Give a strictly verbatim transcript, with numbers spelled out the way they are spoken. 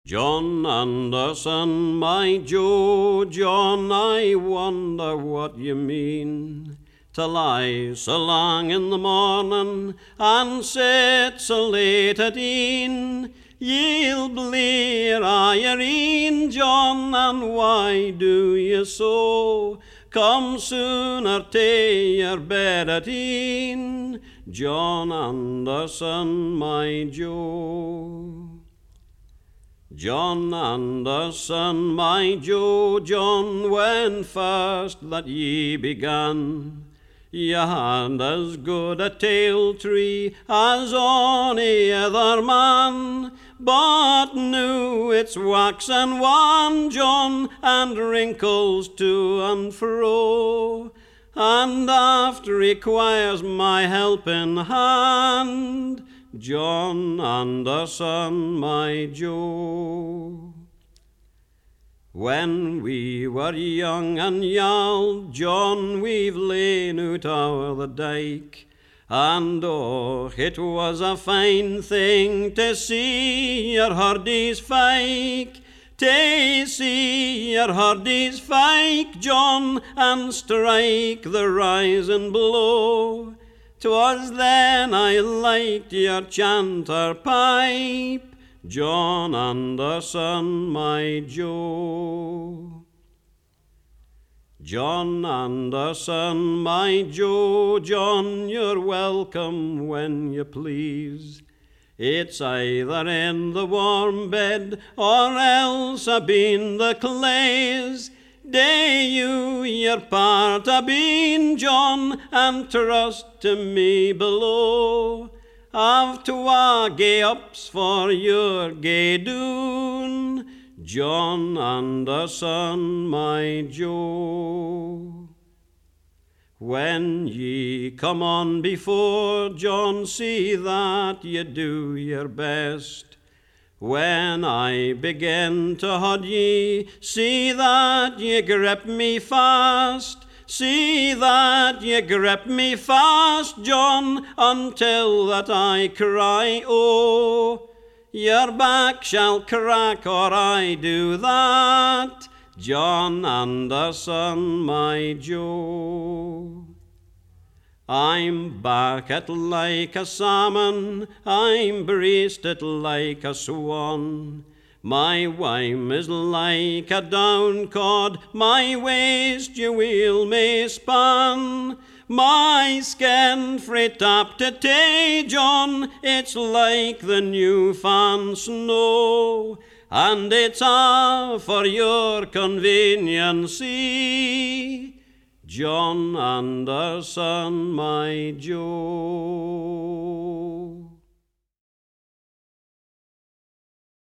John Anderson, my Joe, John, I wonder what you mean to lie so long in the morning and sit so late at e'en. Ye'll blear Irene, John, and why do you so? Come sooner to your bed at e'en, John Anderson, my Joe. John Anderson, my Joe, John, when first that ye began, ye had as good a tail tree as ony other man, but now it's wax and wan, John, and wrinkles to and fro, and after requires my helping hand, John Anderson, my Joe. When we were young and yald, John, we've lain out o'er the dyke, and oh, it was a fine thing to see your hardies fyke, to see your hardies fyke, John, and strike the rising blow. 'Twas then I liked your chanter pipe, John Anderson, my Joe. John Anderson, my Joe, John, you're welcome when you please. It's either in the warm bed or else abeen the clays. Day you your part a been, John, and trust to me below. I've twa gay ups for your gay doon, John Anderson, my Joe. When ye come on before, John, see that ye do your best. When I begin to hod ye, see that ye grip me fast. See that ye grip me fast, John, until that I cry, oh, your back shall crack or I do that, John Anderson, my Joe. I'm backed like a salmon, I'm breasted like a swan. My whime is like a down cod, my waist you will me span. My skin frae top to tay, John, it's like the new fan snow, and it's all for your conveniency, John Anderson, my Joe.